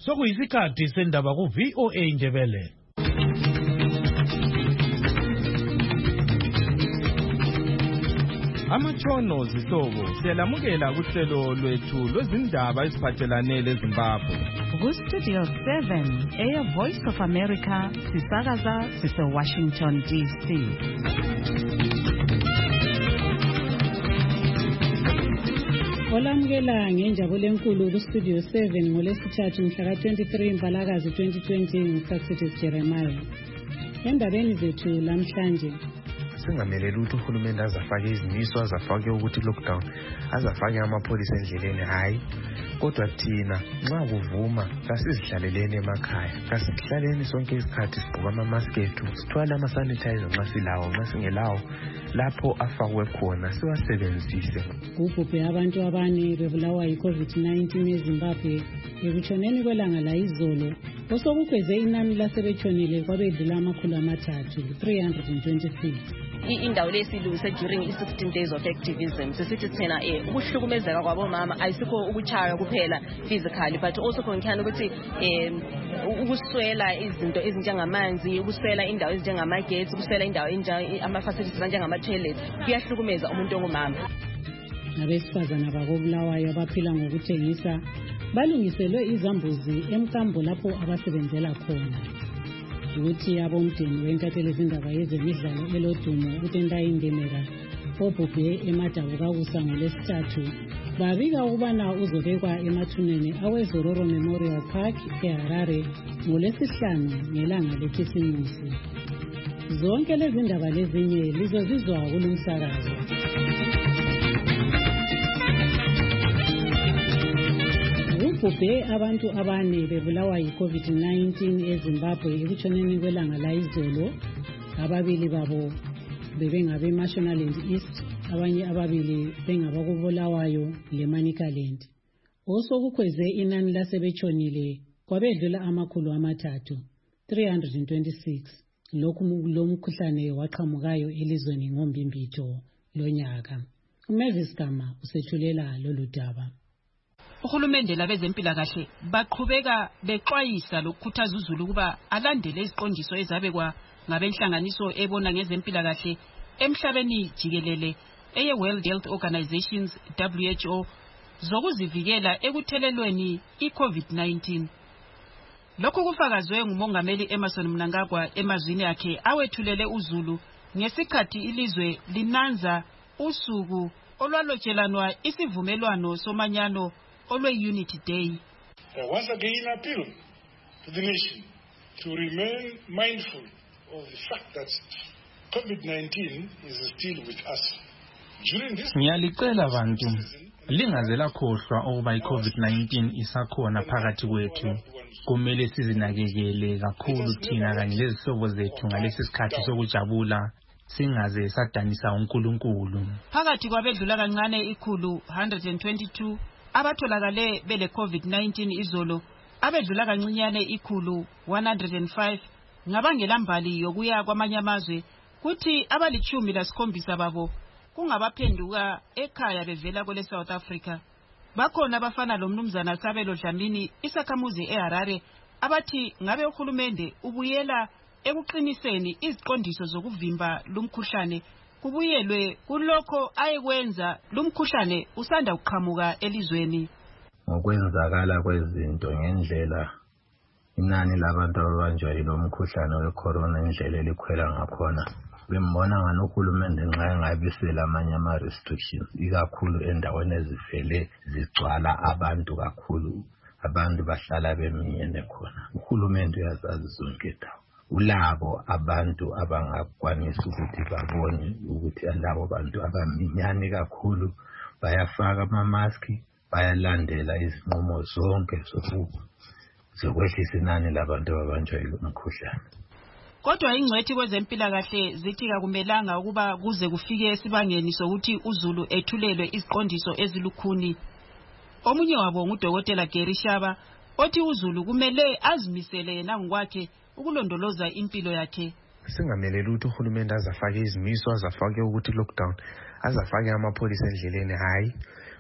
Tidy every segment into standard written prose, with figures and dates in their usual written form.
Sokuyisikhathi sendaba ku VOA Indebele. Amatshono zihlobo siyalamukela kuhlelo lwethu lwezindaba eziphathelane leZimbabwe. Ku-Studio 7 Air Voice of America sisakaza sise-Washington DC. Olamukela ngenjabulo enkulu ku-Studio 7 ngolesithathu mhla ka-23 Mfalakazi 2020 nguSuccess Jeremiah. Endabeni zethu lamhlanje singameleli ukuthi uhulumende azafake izimiso, azafake ukuthi lockdown, azafake amapholisa endleleni, hayi. Kodwa thina nxa kuvuma kasizihlaleleni emakhaya, kasihlaleni sonke isikhathi sigqoka ama-mask ethu, sithwale ama-sanitizer nxa silawo, nxa singelawo lapho afakwe khona siwasebenzise. Kubhubhe abantu abane bebulawa yi-COVID-19 eZimbabwe ekutshoneni kwelanga layizolo, osokukhweze inani lasebetshonile kwabedlula 326. Indawo lesilungise during i-16 days of activism sisithi thina ukuhlukumezeka kwabomama ayisikho ukuchaya kuphela physically but also konkhana ukuthi ukuswela izinto ezinjengamanzi, ukuswela indawo ezinjengamagetsi, ukuswela indawo ama-facilities anjengama-toilets kuyahlukumeza umuntu ongumama. Abesifazana bakobulawayo abaphila ngokuthengisa balungiselwe izambuzi emkambo lapho abasebenzela khona. Ukuthi abomdeni wenkathelo ezindaba yezemidlalo elodumo uTendai Ndemera obhubhe eMadabukakusa ngolesithathu babika ukubana uzobekwa emathuneni aweZororo Memorial Park eHarare ngolesihlanu ngelanga lekhisimusi. Zonke lezi ndaba lezinye lizozizwa kulumsakazo. Kubhubhe abantu abane bebulawa yi-COVID-19 eZimbabwe ekutshoneni kwelanga layizolo. Ababili babo bebengabe-Mashonaland East, abanye ababili bengabakubulawayo leManicaland. Osokukhweze inani lasebetshonile kwabedlula 326. Lokhu lomkhuhlane waqhamukayo elizweni ngombimbitho lonyaka. uMavis Gama usethulela lolu daba. Uhulumende labezempilakahle baqhubeka bexwayisa lokukhuthaza uzulu ukuba alandele iziqondiso ezabekwa ngabenhlanganiso ebona ngezempilakahle emhlabeni jikelele eye-World Health Organizations WHO zokuzivikela ekuthelelweni i-COVID-19. Lokhu kufakazwe ngumongameli Emmerson Mnangagwa emazwini akhe awethulele uzulu ngesikhathi ilizwe linanza usuku olwalotshelanwa isivumelwano somanyano Unity Day. Once again appeal to the nation to remain mindful of the fact that COVID-19 is still with us. During this Ngiyalicela bantu lingazela khohlwa ukuba i-COVID-19 isakhona phakathi kwethu. Kumele sizinakekele kakhulu thina kanye lezihlobo zethu ngalesi sikhathi sokujabula, singaze sadanisa uNkulunkulu. Phakathi kwabedlula kancane 122 abatholakale bele COVID-19 izolo, abedlula kancinyane 105 ngabangelambali yokuya kwamanye amazwe, kuthi abalichumi lasikhombisa babo kungabaphenduka ekhaya bevela kwele South Africa. Bakhona abafana lomnumzana Sabelo Dlamini isakhamuzi eHarare abathi ngabe uhulumende ubuyela ekuqiniseni iziqondiso zokuvimba lumkhuhlane kubuyelwe kulokho ayekwenza lumkhuhlane usanda ukuqhamuka elizweni. Ngokwenzakala kwezinto ngendlela inani labantu ababanjwa yilo mkhuhlane wecorona indlela elikhwela ngakhona, bembona ngani uhulumende nxa engabisela amanye ama-restrictions ikakhulu endaweni ezifele zigcwala abantu kakhulu, abantu bahlala beminyene khona. Uhulumende uyazazi zonke indawo, ulabo abantu abangakwanisa ukuthi babone ukuthi alabo bantu abaminyane kakhulu bayafaka ama-maski, bayalandela izinqumo zonke zokwehlisa inani labantu ababanjwa yilo mkhuhlane. Kodwa ingcwethi kwezempilakahle zithi akumelanga ukuba kuze kufike esibangeni sokuthi uzulu ethulelwe iziqondiso ezilukhuni. Omunye wabo nguDokotela Gary Shaba othi uzulu kumele azimisele yena ngokwakhe ukulondoloza impilo yakhe. Singameleli ukuthi uhulumende azafake izimiso, azafake ukuthi lockdown, azafake amapholisa endleleni, hayi.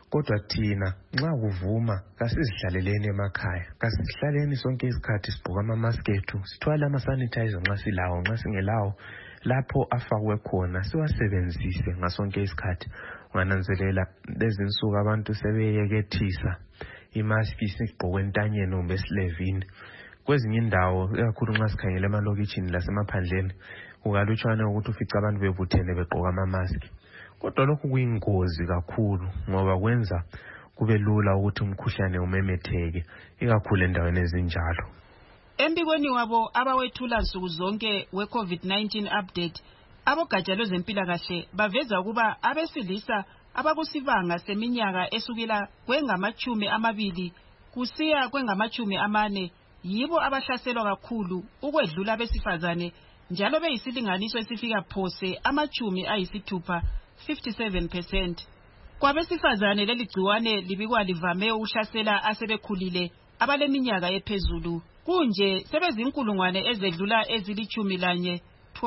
kodwa thina nxa kuvuma kasizihlaleleni emakhaya, kasihlaleni sonke isikhathi sigqoka ama-mask ethu, sithwale ama-sanitizer nxa silawo, nxa singelawo lapho afakwe khona siwasebenzise ngasonke isikhathi. Ungananzelela lezi insuku abantu sebeyekethisa imaski sigqoke entanyeni kumbe esilevini. Kwezinye indawo ikakhulu nxa sikhangele emalokitshini lasemaphandleni kukalutshwane ukuthi ufica abantu bebuthene begqoka ama-maski. Kodwa lokhu kuyingozi kakhulu ngoba kwenza kube lula ukuthi umkhuhlane umemetheke ikakhulu endaweni ezinjalo. Embikweni wabo abawethula nsuku zonke we-COVID-19 update, abogatsha lwezempilakahle baveza ukuba abesilisa abakusibanga seminyaka esukela kwengama-20 kusiya kwengama-40 yibo abahlaselwa kakhulu ukwedlula abesifazane, njalo beyisilinganiso esifika phose ama-60, 57%. Kwabesifazane leli gciwane libikwa livame ukuhlasela asebekhulile abaleminyaka ephezulu. Kunje sebezinkulungwane ezedlula ezili-11,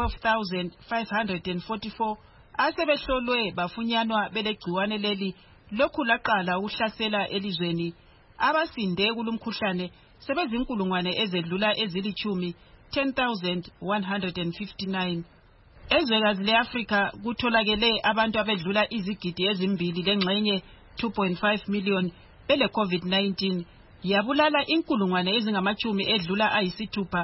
12,544 asebehlolwe bafunyanwa belegciwane leli lokhu laqala ukuhlasela elizweni. Abasinde kulumkhuhlane sebezinkulungwane ezedlula ezili-10, 10,159. Ezwekazi le-Afrika kutholakele abantu abedlula izigidi ezimbili lengxenye 2.5 million bele COVID-19 yabulala inkulungwane ezingama-10 edlula ayisithupha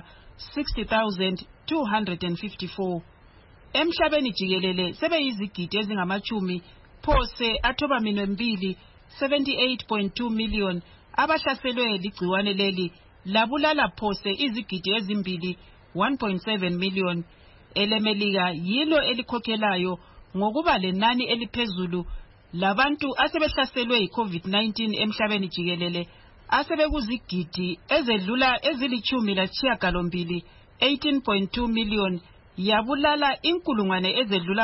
60,254. Emhlabeni jikelele sebeyizigidi ezingama-10 phose athoba minwembili 78.2 million abahlaselwe ligciwane leli labulala phose izigidi ezimbili 1.7 million. EleMelika yilo elikhokhelayo ngokuba lenani eliphezulu labantu asebehlaselwe yi-COVID-19 emhlabeni jikelele asebekuzigidi ezedlula ezili-18, 18.2 million yabulala inkulungwane ezedlula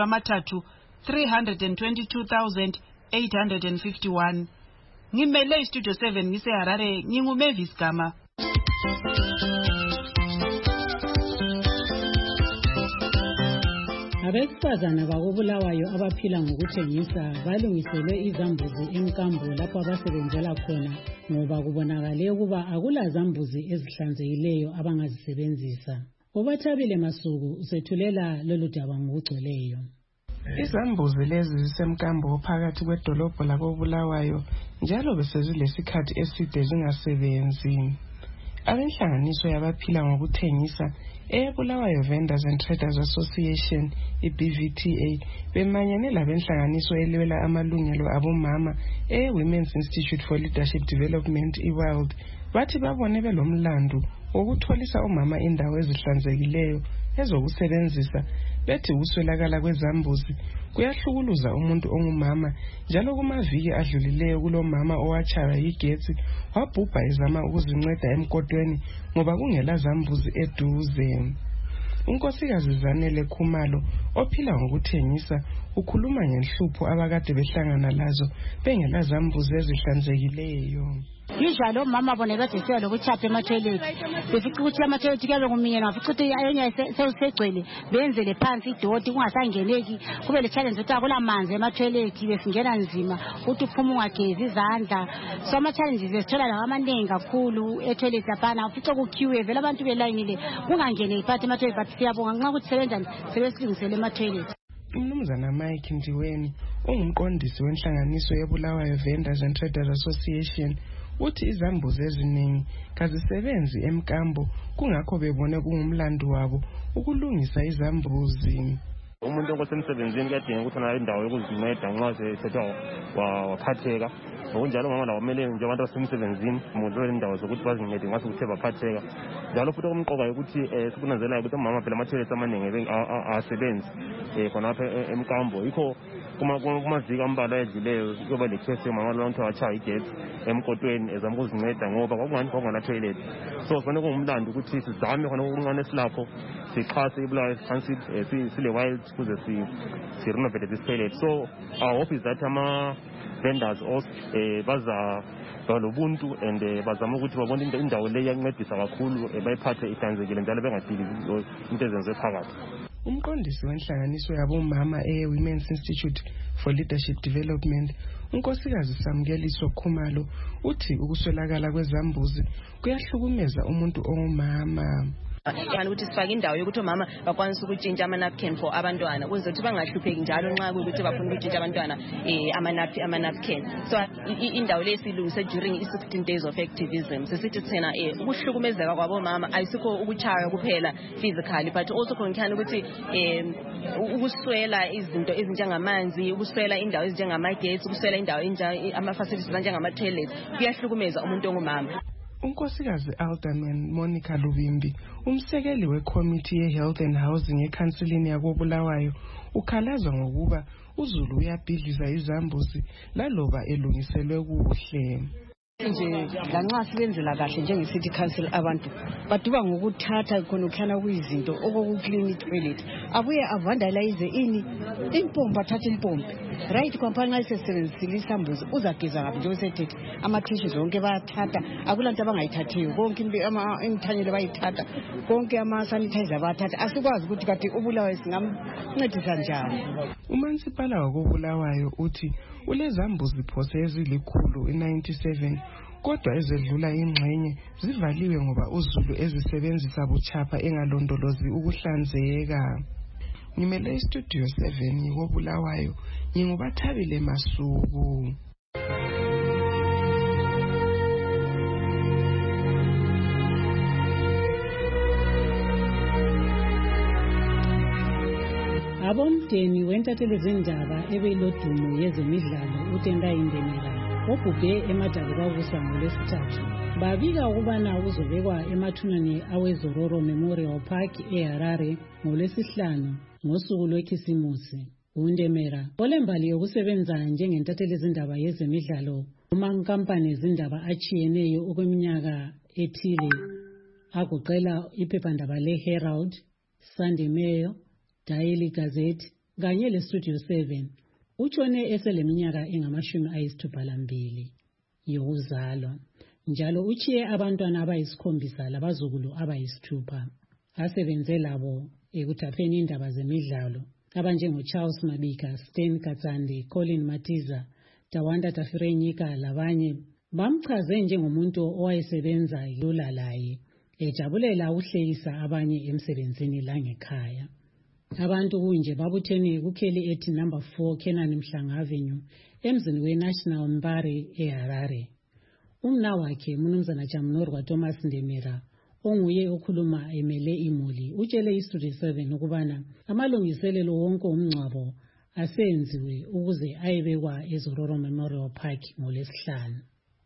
322,851. Ngimele iStudio 7 ngiseHarare, nginguMavis Gama. Abesifazana bakobulawayo abaphila ngokuthengisa balungiselwe izambuzi emkambo lapho abasebenzela khona ngoba kubonakale ukuba akula zambuzi ezihlanzekileyo abangazisebenzisa. Ubathabile Masuku usethulela lolu daba ngokugcweleyo. Izambuzi lezi zisemkambo phakathi kwedolobho lakobulawayo njalo besezilesikhathi eside zingasebenzi. Abenhlanganiso yabaphila ngokuthengisa eBulawayo Vendors and Traders Association, iBVTA, bemanyane labenhlanganiso elwela amalungelo abomama Women's Institute for Leadership Development, iWorld, bathi babone belomlandu ukutholisa umama indawo ezihlanzekileyo ezokusebenzisa. Bethi ukuswelakala kwezambuzi kuyahlukuluza umuntu ongumama, njalo kumaviki adlulileyo kulomama owatshaywa yigetsi wabhubha ezama ukuzinceda emkotweni ngoba kungela zambuzi eduze. Unkosikazi Zanele Khumalo ophila ngokuthengisa ukhuluma ngenhlupho abakade behlangana lazo bengela zambuzi ezihlanzekileyo. Usually omama bona badesiya lokuchapha ema-toilet befica ukuthi ama-toilet kuyabe kuminyene wafica ukuthi ayonye sewusegcwele benzele phansi idoti kungasangeneki kube le-challenge ukuthi akulamanzi ema-toilet besingena nzima ukuthi uphume ungagezi izandla. So ama-challenges besithola lawo amaningi kakhulu e-toilet laphana ufica kuqueue vele abantu belayinile kungangeneki phakathi ema-toilet but siyabonga nxa ukuthi sebenzani sebesilungisele ema-toilet. Umnumzana Mike Ndiweni ungumqondisi wenhlanganiso yeBulawayo Vendors and Traders Association uthi izambuzi eziningi kazisebenzi emkambo kungakho bebone kungumlando wabo ukulungisa izambuzi. Umuntu ongosemsebenzini kuyadinga ukuthi nayo indawo yokuzinceda nxa sethe waphatheka. Ngokunjalo mama lawo kumele nje abantu abasemsebenzini umuntu indawo zokuthi bazincede ngaso kuthe baphatheka. Njalo futhi okumqoka ukuthi sikunanzela ukuthi umama phela ama-toilets amaningi asebenzi khonapha emkambo. Yikho kumaviki ambalwa edluleyo kuyoba le-case yomama lonke watshaywa igetsi emkotweni ezama ukuzinceda ngoba kwakungana-toilet. So kufanele kungumlando ukuthi sizame khona okuncane esilapho sixhase iBulawayo Council sile-wild ukuze si-renovate this toilet. So our hope is that ama-vendors baza balobuntu and bazama ukuthi babone indawo le iyancedisa kakhulu bayiphathe ihlanzekile njalo bengadili into ezenziwe phakathi. umqondisi wenhlanganiso yabomama Women's Institute for Leadership Development, unkosikazi Samkeliso Khumalo, uthi ukuswelakala kwezambuzi kuyahlukumeza umuntu ongumama. Yani ukuthi sifake indawo yokuthi omama bakwanisa ukutshintsha ama-napkin for abantwana ukuze ukuthi bangahlupheki njalo nxa kuyukuthi bafuna ukutshintsha abantwana ama-napkin. So indawo le silungise during i-16 days of activism. Sisithi thina ukuhlukumezeka kwabomama ayisikho ukuchaya kuphela physically but also khona ukuthi ukuswela izinto ezinjengamanzi, ukuswela indawo ezinjengamagetsi, ukuswela indawo ama-facilities anjengama-toilets kuyahlukumeza umuntu ongumama. Unkosikazi Alderman Monica Lubimbi, umsekeli weCommittee ye-Health and Housing eKhansilini yakoBulawayo, ukhalazwa ngokuba uZulu uyabhidliza izambuzi laloba elungiselwe kuhle. Nje lanxa sibenzela kahle njenge-city council abantu baduba ngokuthatha khona kuyizinto okokuclean toilet abuye avandalize impompi athathe impompi right kwampani nxa sesebenzisile isambuzi uzageza ngaphi njengosethethe ama-tissues zonke bayathatha akulanto abangayithathiyo konke imithanyelo bayithatha konke ama-sanitizer bayathatha asikwazi ukuthi kade uBulawayo singamncedisa njani. Umansipala wakoBulawayo uthi ulezambuzi phose ezili-197 kodwa ezedlula ingxenye zivaliwe ngoba uZulu ezisebenzisa buchapha engalondolozi ukuhlanzeka. Ngimele istudio 7 koBulawayo, nginguBathabile Masuku. Abomdeni wentathelezindaba ebeyilodumo yezemidlalo uTendai Ndemela obhubhe eMadabuka ngoLwesithathu babika ukubana uzobekwa emathuneni aweZororo Memorial Park eHarare ngoLwesihlanu ngosuku lweKhisimusi. uNdemela olembali yokusebenza njengentathelezindaba yezemidlalo kumankampani ezindaba achiyeneyo okweminyaka ethile agoqela iphephandaba leHerald, Sunday Mail, Daily Gazette kanye leStudio 7 utshone eseleminyaka engama-62 yokuzalwa njalo uchiye abantwana abayisikhombisa labazukulu abayisithupha. Asebenze labo ekuthapheni indaba zemidlalo abanjengoCharles Mabika, Stan Katsandi, Colin Matiza, Tawanda Tafirenyika labanye. Bamchaze njengomuntu owayesebenza lula laye ejabulela ukuhlekisa abanye emsebenzini langekhaya. Abantu kunje babuthene kukheli ethi number 4 Kenan Mhlanga Avenue emzini weNational Mbari eHarare. Umna wakhe Mnumzana Jamnorwa Thomas Ndemela onguye okhuluma emele imuli utshele iStudio 7 ukubana amalungiselelo wonke umngcwabo asenziwe ukuze ayebekwa eZororo Memorial Park ngoLwesihlanu.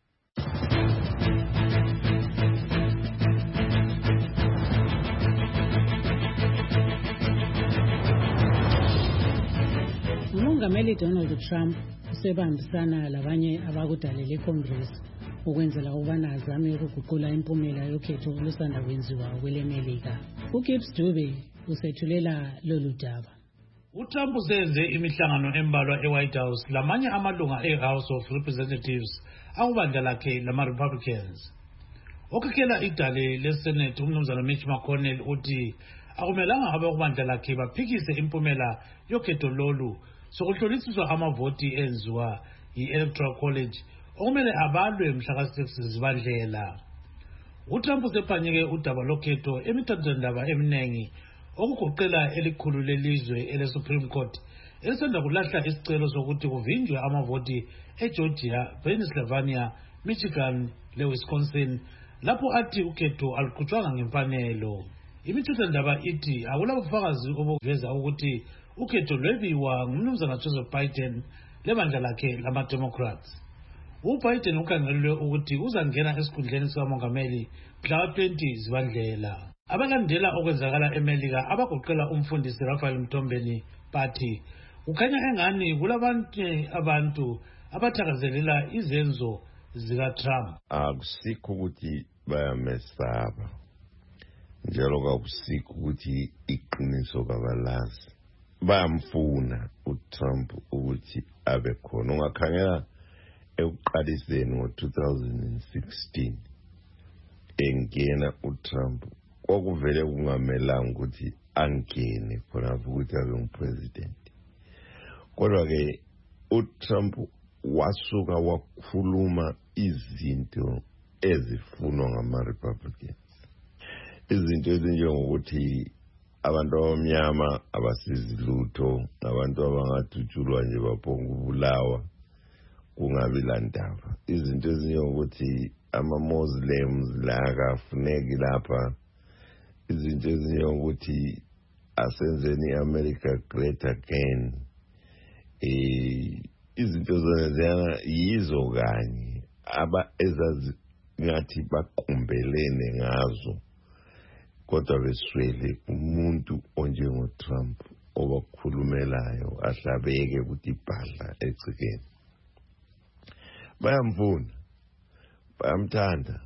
uMongameli Donald Trump usebambisana labanye abakudalele eCongress ukwenzela ukubana azame ukuguqula impumela yokhetho olusanda kwenziwa kweleMelika. uGibbs Dube usethulela lolu daba. uTrump usenze imihlangano embalwa eWhite House lamanye amalunga eHouse of Representatives akubandla lakhe lama-Republicans. Okhikhela idale leSenate uMnumzana Mitch McConnell uthi akumelanga abakubandla lakhe baphikise impumela yokhetho lolu sokuhlolisiswa amavoti enziwa yi-Electoral College okumele abalwe mhla ka-6 Zibandlela. uTrump usephanyeke udaba lokhetho emithathondaba eminingi okugoqela elikhulu lelizwe ele-Supreme Court elisanda kulahla isicelo sokuthi kuvinjwe amavoti eGeorgia, Pennsylvania, Michigan leWisconsin lapho athi ukhetho aluqhutshwanga ngemfanelo. Imithathondaba ithi akulabufakazi obuveza ukuthi ukhetho lwebiwa ngumnumzana Joseph Biden lebandla lakhe lama-Democrats. uBiden ukhangelwe ukuthi uzangena esikhundleni sikamongameli mhla 20 Zibandlela. Abalandela okwenzakala eMelika abagoqela umfundisi Raphael Mtombeni bathi kukhanya engani kulabanye abantu abathakazelela izenzo zikaTrump. Akusikho ukuthi bayamesaba njalo kakusikho ukuthi iqiniso kabalazi. Bayamfuna uTrump ukuthi abe khona. Ungakhangela ekuqaliseni ngo-2016 engena uTrump okuvele kungamelanga ukuthi angene khonapho ukuthi abe ngupresident. Kodwa-ke uTrump wasuka wakhuluma izinto ezifunwa ngama-Republicans. Izinto ezinjengokuthi abantu abamnyama abasizi lutho, abantu abangadutshulwa nje baphonga ubulawa kungabi landaba. Izinto ezinjengokuthi ama-Muslims la akafuneki lapha. Izinto ezinjengokuthi asenzeni i-America great again. Izinto zona yizo kanye ezazi ngathi baqumbelene ngazo, kodwa beswele umuntu onjengoTrump obakhulumelayo ahlabeke ukuthi ibhadla egcikeni. Bayamfuna, bayamthanda,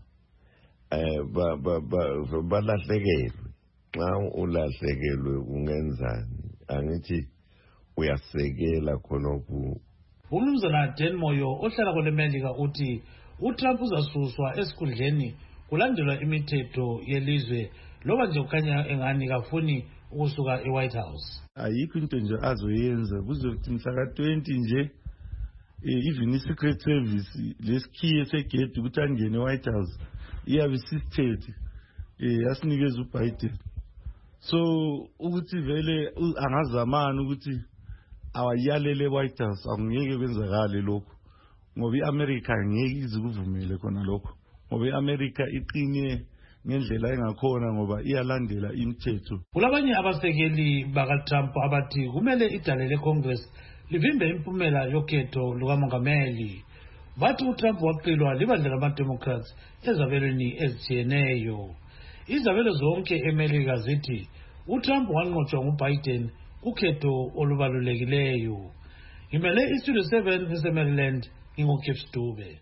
balahlekelwe. Nxa ulahlekelwe ungenzani? Angithi uyasekela khonokho. Umnumzana Dan Moyo ohlala kwelemelika uthi uTrump uzasuswa esikhundleni kulandelwa imithetho yelizwe loba nje ukhanya engani kafuni ukusuka eWhite House. Ayikho into nje azoyenza kuzokuthi mhla 20 nje even iSecret Service lesikhiye segate ukuthi angene eWhite House iyabe sisted yasinikeza uBiden. So ukuthi vele angazamana ukuthi awayalele eWhite House angeke kwenzakale lokho, ngoba iAmerica ngeke izikuvumele khona lokho, ngoba iAmerica iqine ngendlela engakhona ngoba iyalandela imithetho. Kulabanye abasekeli bakaTrump abathi kumele idale leCongress livimbe impumela yokhetho lukamongameli. Bathi uTrump waqilwa libandla lamaDemocrats ezabelweni ezitshiyeneyo. Izabelo zonke eMelika zithi uTrump wanqotshwa nguBiden kukhetho olubalulekileyo. Ngimele iStudio 7 eseMaryland, nginguKips Dube.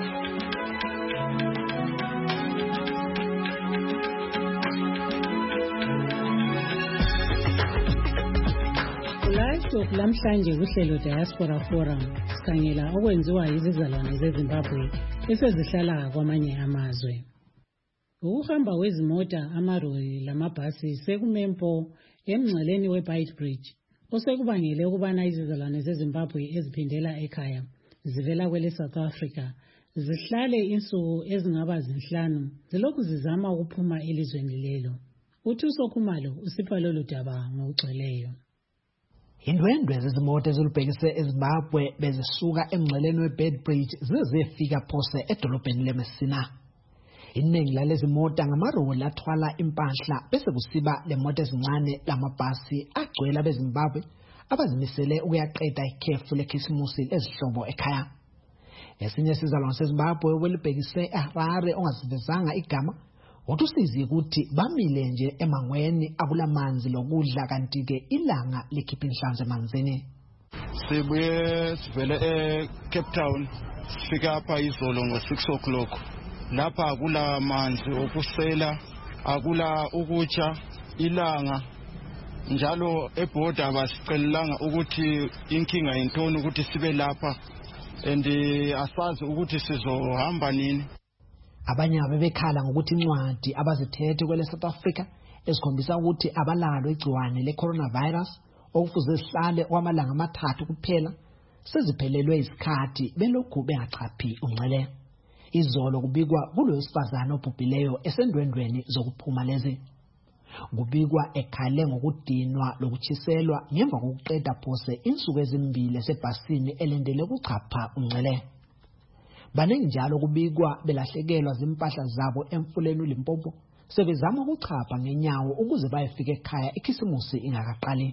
Livestock lamhlanje kuhlelo Diaspora Forum sikhangela okwenziwa izizalwane zeZimbabwe esezihlala kwamanye amazwe. Ukuhamba kwezimota, amaroli lamabhasi sekumempo emngceleni weBeitbridge osekubangele ukubana izizalwane zeZimbabwe eziphindela ekhaya zivela kwele South Africa zihlale insuku ezingaba zinhlanu zilokhu zizama ukuphuma elizweni lelo. UThuso Khumalo usipha lolu daba ngokugcweleyo. Indwendwe zezimoto ezilubhekise eZimbabwe bezisuka emngceleni weBeitbridge zizefika phose edolobheni leMessina. Iningi lalezi moto ngamaroli athwala impahla bese kusiba lemoto ezincane lamabhasi agcwele abeZimbabwe abazimisele ukuyaqeda ikhefu lekhisimusi lezihlobo ekhaya. Esinye sizalwane seZimbabwe welibhekise eHarare ongazivezanga igama utusizi ukuthi bamile nje emangweni akulamanzi lokudla kanti ke ilanga likhipha inhlanzi emanzini. Sibuye sivele eCape Town sifika apha izolo ngo-6 o'clock. Lapha akula manzi okusela, akula ukutsha, ilanga njalo eboda basicelelanga ukuthi inkinga yintoni ukuthi sibe lapha and asazi ukuthi sizohamba nini. Abanye abebekhala ngokuthi incwadi abazithethe kwele South Africa esikhombisa ukuthi abalalo igciwane leCoronavirus okufuze sihlale kwamalanga amathathu kuphela seziphelelwe isikhathi belokhu bengachaphi ungcele. Izolo kubikwa kulowesifazana obhubhileyo esendwendweni zokuphuma lezi. Kubikwa ekhale ngokudinwa lokuchiselwa ngemva kokuqeda phose insuku ezimbili sebhasini elendele ukuchapha ungcele. Baningi njalo kubikwa belahlekelwa zimpahla zabo emfuleni uLimpopo sebezama ukuchapha ngenyawo ukuze bayefika ekhaya ikhisimusi ingakaqali.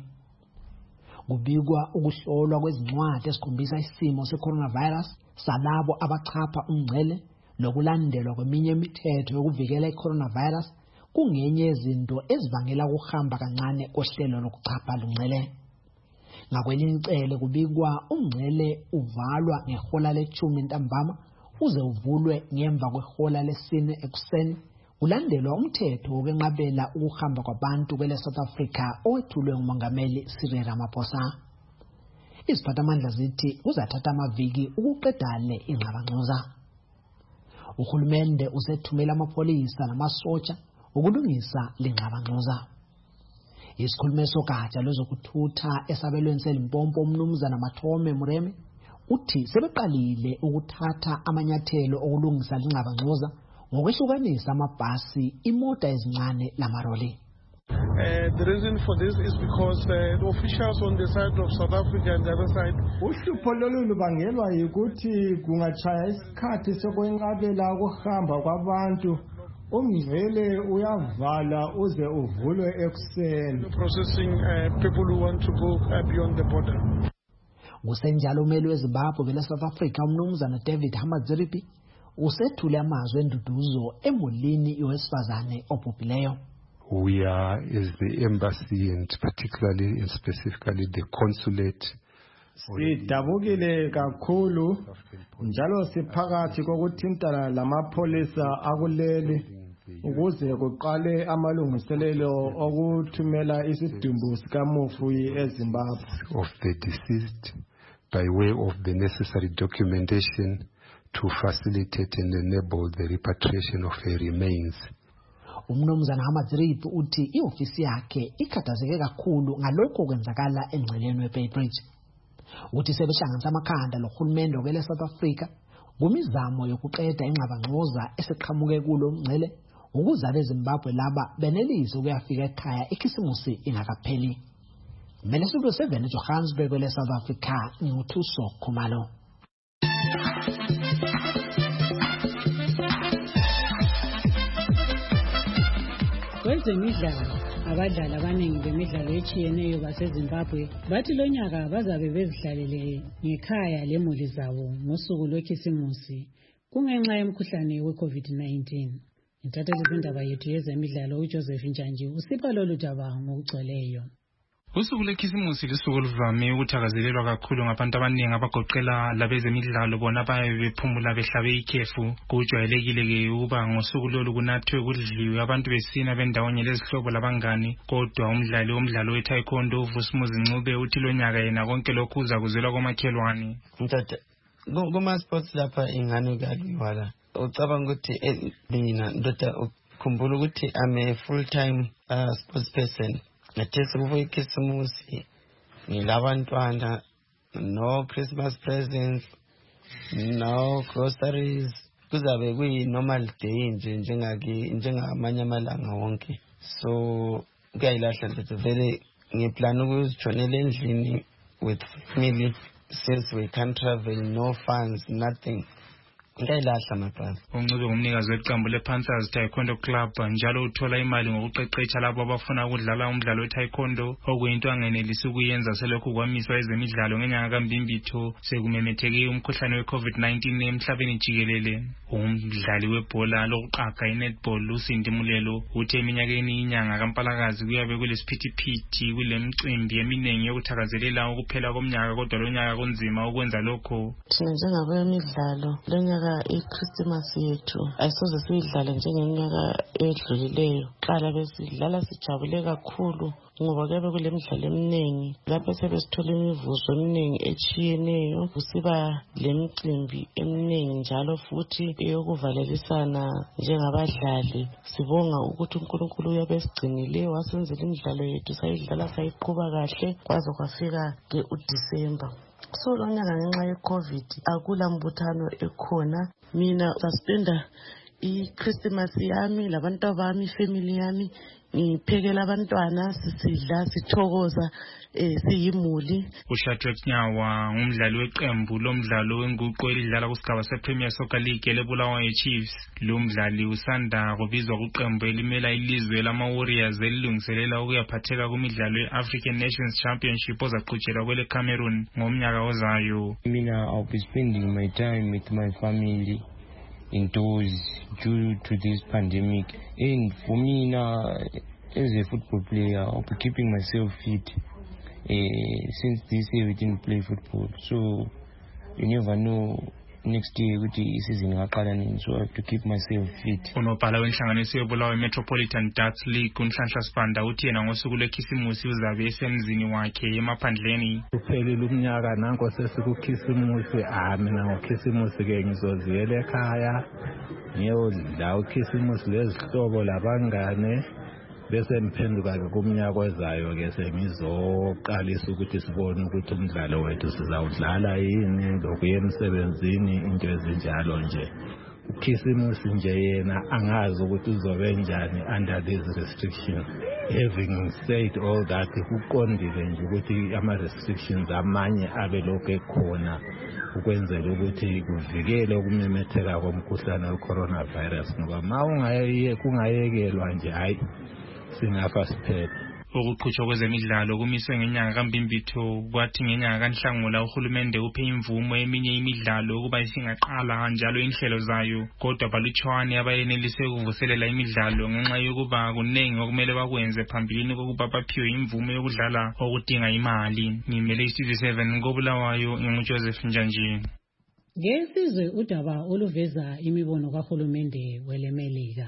Kubikwa ukuhlolwa kwezincwadi esikhombisa isimo seCoronavirus salabo abachapha ungcele lokulandelwa kweminye imithetho yokuvikela iCoronavirus kungenye yezinto ezibangela ukuhamba kancane kohlelo lokuchapha lungcele. Ngakwelinye icele kubikwa ungcele uvalwa ngehola le-10 ntambama uze uvulwe ngemva kwehola le-4 ekuseni ulandelwa umthetho wokwenqabela ukuhamba kwabantu kwele South Africa owethulwe ngumongameli Cyril Ramaphosa. Iziphathamandla zithi kuzathatha amaviki ukuqeda le ingxabangxoza. Uhulumende usethumela amapolisa namasotsha ukulungisa lengxabangxoza. Isikhulumi sogatsha lwezokuthutha esabelweni seLimpopo uMnumzana Mathome Mureme uthi sebeqalile ukuthatha amanyathelo okulungisa lengxabangxoza ngokwehlukanisa amabhasi, imota ezincane lamaroli. The reason for this is because the officials on the side of South Africa and the other side. Uhlupho lolu lubangelwa yikuthi kungachaya isikhathi sokwenqabela ukuhamba kwabantu. Umvele uyavala uze uvulwe ekuseni. Processing people who want to go beyond the border. Kusenjalo umeli weZimbabwe vele South Africa uMnumzana David Hamadziripi usethule amazwi enduduzo emulini yowesifazane obhubhileyo. We are, as the embassy and particularly and specifically the consulate, sidabukile kakhulu njalo siphakathi kokuthintana lamapholisa akuleli ukuze kuqale amalungiselelo okuthumela isidumbu sikamufi eZimbabwe of the deceased by way of the necessary documentation to facilitate and enable the repatriation of her remains. Umnumzana Hamadziripi uthi iofisi yakhe ikhathazeke kakhulu ngalokho okwenzakala engceleni weBay Bridge. Uthi sebehlanganisa amakhanda lohulumende wele South Africa kumizamo yokuqeda ingxabangxoza eseqhamuke kulo mngcele ukuze abeZimbabwe laba benelise ukuyafika ekhaya ikhisimusi ingakapheli. Mina Studio 7 eJohannesburg wele South Africa nguthuso Khumalo. Kwezemidlalo abadlali abaningi bemidlalo etshiyeneyo baseZimbabwe bathi lonyaka bazabe bezihlalele ngekhaya lemuli zabo ngosuku lwekhisimusi kungenxa yomkhuhlane weCovid-19. Intatheli zindaba yethu yezemidlalo uJoseph Njanji usipha lolu daba ngokugcweleyo. Usuku lwekhisimusi lisuku oluvame ukuthakazelelwa kakhulu ngabantu abaningi abagoqela labezemidlalo bona abayabe bephumula behlabe ikhefu. Kujwayelekile-ke ukuba ngosuku lolu kunathwe kudliwe abantu besina bendawonye lezihlobo labangani, kodwa umdlali womdlalo we-taekwondo uVusumuzi Ncube uthi lonyaka yena konke lokhu uzakuzelwa komakhelwane. Kuma-sports lapha ingane kaliwala ucabanga ukuthi mina ndoda ukhumbula ukuthi I'm a full-time sports person. Nathesi kuvo ikhisimusi ngilabantwana, no Christmas presents, no groceries, kuzabe kuyi-normal day nje njengamanye amalanga wonke. So kuyayilahla nje vele ngiplana ukuzijonela endlini with family since we can't travel, no funds, nothing. Ngayilahla maqala. Uncube ngumnikazi weqembu lePanthers Taekwondo Club njalo uthola imali ngokuqeqesha labo abafuna ukudlala umdlalo wetaekwondo okuyinto angenelisi ukuyenza selokhu kwamiswa ezemidlalo ngenyanga kaMbimbitho sekumemetheke umkhuhlane weCovid-19 emhlabeni jikelele. Umdlali webhola lokuqaga iNetball uSindi Mulelo uthe eminyakeni inyanga kaMpalakazi kuyabe kulesiphithiphithi kulemicimbi eminingi yokuthakazelela ukuphela komnyaka, kodwa lonyaka kunzima ukwenza lokho. Thina njengabemidlalo lonyaka iChristmas yethu ayisoze siyidlale njengeminyaka edlulileyo. Qala besidlala sijabule kakhulu ngoba kuyabe kulemidlalo eminingi lapho sebesithola imivuzo eminingi echiyeneyo, kusiba lemicimbi eminingi njalo futhi eyokuvalelisana njengabadlali. Sibonga ukuthi uNkulunkulu uyabesigcinile wasenzela imidlalo yethu sayidlala sayiqhuba kahle kwaze kwafika ke uDisemba. So lonyaka ngenxa yeCovid akula mbuthano ekhona. Mina saspenda iChristmas yami labantu bami, family yami, ngiphekela abantwana, sisidla, sithokoza, siyimuli. uShadrack Nyawa umdlali weqembu lomdlalo wenguqu elidlala kusigaba sePremier Soccer League leBulawayo Chiefs. Lo mdlali usanda kubizwa kuqembu elimela ilizwe lama-Warriors elilungiselela ukuyaphatheka kumidlalo ye-African Nations Championship ozaqhutshelwa kwele Cameroon ngomnyaka ozayo. Mina I'll be spending my time with my family indoors due to this pandemic, and for me now as a football player I'll be keeping myself fit. Since this year we didn't play football, so you never know next year ukuthi isizini ingaqala nini, so I have to keep myself fit. Unobhala wenhlanganiso yebulawayo Metropolitan Darts League uNhlanhla Sibanda uthi yena ngosuku lwekhisimusi uzabe esemzini wakhe emaphandleni. Kuphelile umnyaka nanko sesikukhisimusi, mina ngokhisimusi ke ngizoziyela ekhaya ngiyodla ukhisimusi lezihlobo labangane bese ngiphenduka kumnyaka ozayo ke sengizoqalisa ukuthi sibone ukuthi umdlalo wethu sizawudlala yini, lokuya emsebenzini, into ezinjalo nje. Ukhisimusi nje yena angazi ukuthi uzobe njani under these restrictions. Having said all that, uqondile nje ukuthi ama-restrictions amanye abe lokhu ekhona ukwenzela ukuthi kuvikele ukumemetheka komkhuhlane we-coronavirus, ngoba ma kungayekelwa nje hayi singafa siphele. Ukuqhutshwa kwezemidlalo kumiswe ngenyanga kaMbimbitho, kwathi ngenyanga kaNhlangula uhulumende uphe imvumo eminye imidlalo ukuba isingaqala njalo inhlelo zayo, kodwa balutshwane abayenelise ukuvuselela imidlalo ngenxa yokuba kunengi okumele bakwenze phambilini kokuba baphiwe imvumo yokudlala okudinga imali. Ngimele iStudio 7 koBulawayo, nginguJoseph Njanjini. Ngesizwe udaba oluveza imibono kahulumende welemelika.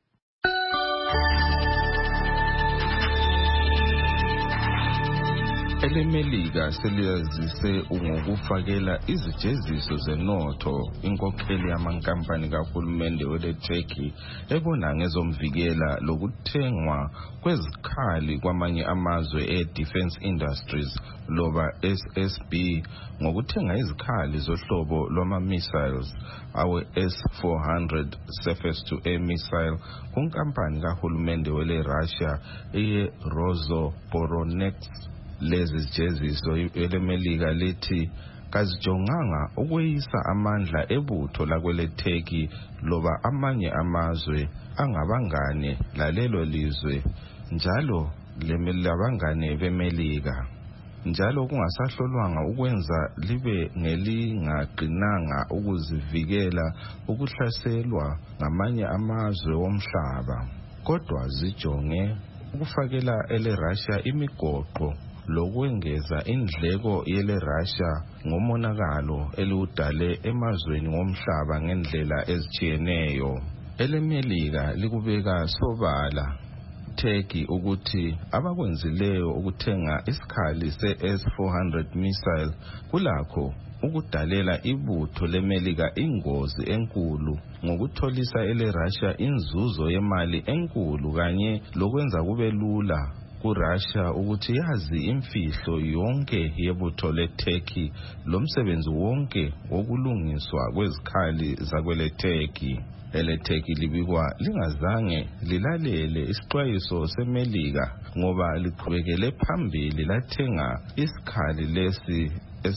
EleMelika seliyazise ngokufakela izijeziso zenotho inkokheli yamankampani kahulumende weleTurkey ebona ngezomvikela lokuthengwa kwezikhali kwamanye amazwe e-Defense Industries loba SSB ngokuthenga izikhali zohlobo lwama-missiles awe-S-400 surface-to-air missile kunkampani kahulumende wele-Russia eye-Rosoboronets. Lezi zijeziso eleMelika lithi kazijonganga ukweyisa amandla ebutho lakweleTurkey loba amanye amazwe angabangane lalelo lizwe, njalo labangane beMelika. Njalo kungasahlolwanga ukwenza libe ngelingaqinanga ukuzivikela ukuhlaselwa ngamanye amazwe womhlaba, kodwa zijonge ukufakela ele-Russia imigoqo lokwengeza indleko yele-Russia ngomonakalo eliwudale emazweni womhlaba ngendlela ezitshiyeneyo. EleMelika likubeka sobala Turkey ukuthi abakwenzileyo ukuthenga isikhali se-S-400 missile kulakho ukudalela ibutho leMelika ingozi enkulu ngokutholisa ele-Russia inzuzo yemali enkulu kanye lokwenza kube lula kuRussia ukuthi yazi imfihlo yonke yebutho leTurkey lomsebenzi wonke wokulungiswa kwezikhali zakweleTurkey. EleTurkey libikwa lingazange lilalele isixwayiso seMelika ngoba liqhubekele phambili lathenga isikhali lesi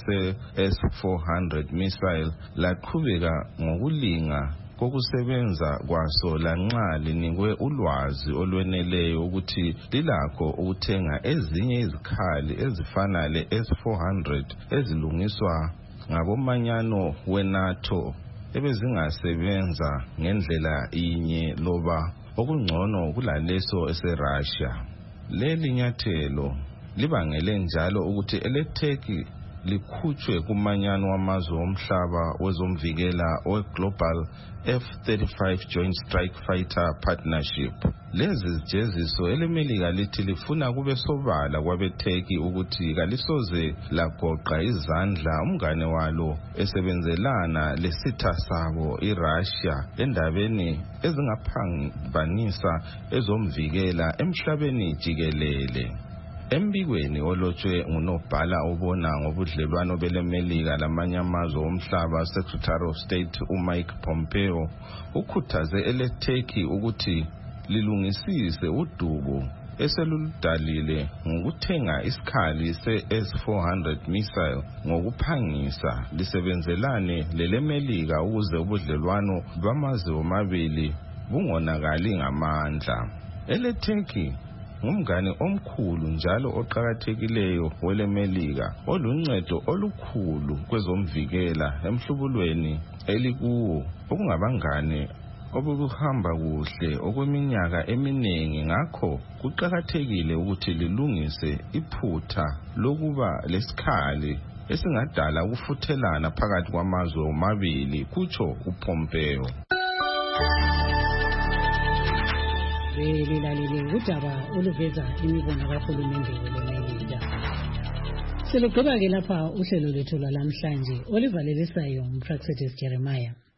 ese-S-400 missile laqhubeka ngokulinga kokusebenza kwaso lanxa linikwe ulwazi olweneleyo ukuthi lilakho ukuthenga ezinye izikhali ezifana le-S-400 ezilungiswa ngabomanyano weNATO ebezingasebenza ngendlela inye loba okungcono kulaleso eseRussia. Leli nyathelo libangele njalo ukuthi eleTurkey likhutshwe kumanyano wamazwe womhlaba wezomvikela we-Global F-35 Joint Strike Fighter Partnership. Lezi zijeziso eleMelika lithi lifuna kube sobala kwabeTurkey ukuthi kalisoze lagoqa izandla umngane walo esebenzelana lesitha sabo iRussia endabeni ezingaphambanisa ezomvikela emhlabeni jikelele. Embikweni olotshwe ngunobhala obona ngobudlelwano beleMelika lamanye amazwe omhlaba, Secretary of State uMike Pompeo ukhuthaze eleTurkey ukuthi lilungisise udubo eseludalile ngokuthenga isikhali se-S-400 missile ngokuphangisa lisebenzelane leleMelika ukuze ubudlelwano bamazwe omabili bungonakali ngamandla. EleTurkey ngumngane omkhulu njalo oqhakathekileyo weleMelika oluncedo olukhulu kwezomvikela emhlubulweni elikuwo okungabangane obukuhamba kuhle okweminyaka eminingi. Ngakho kuqhakathekile ukuthi lilungise iphutha lokuba lesikhali esingadala ukufuthelana phakathi kwamazwe omabili, kutsho uPompeo. Lilalele udaba oluveza imibono kahulumende weMelika. Selugqiba ke lapha uhlelo lwethu lwalamhlanje olivalelisayo uPraxedes Jeremiah.